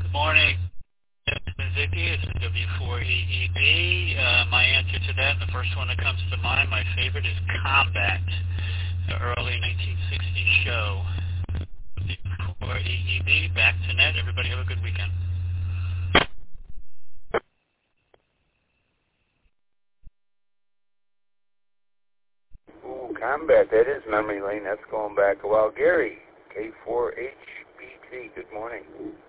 Morning, Ziggy. It's W4EEB. My answer to that, the first one that comes to mind, my favorite is Combat, the early 1960s show. W4EEB, back to net. Everybody have a good weekend. Ooh, Combat, that is memory lane. That's going back a while. Gary, K4HBT, good morning.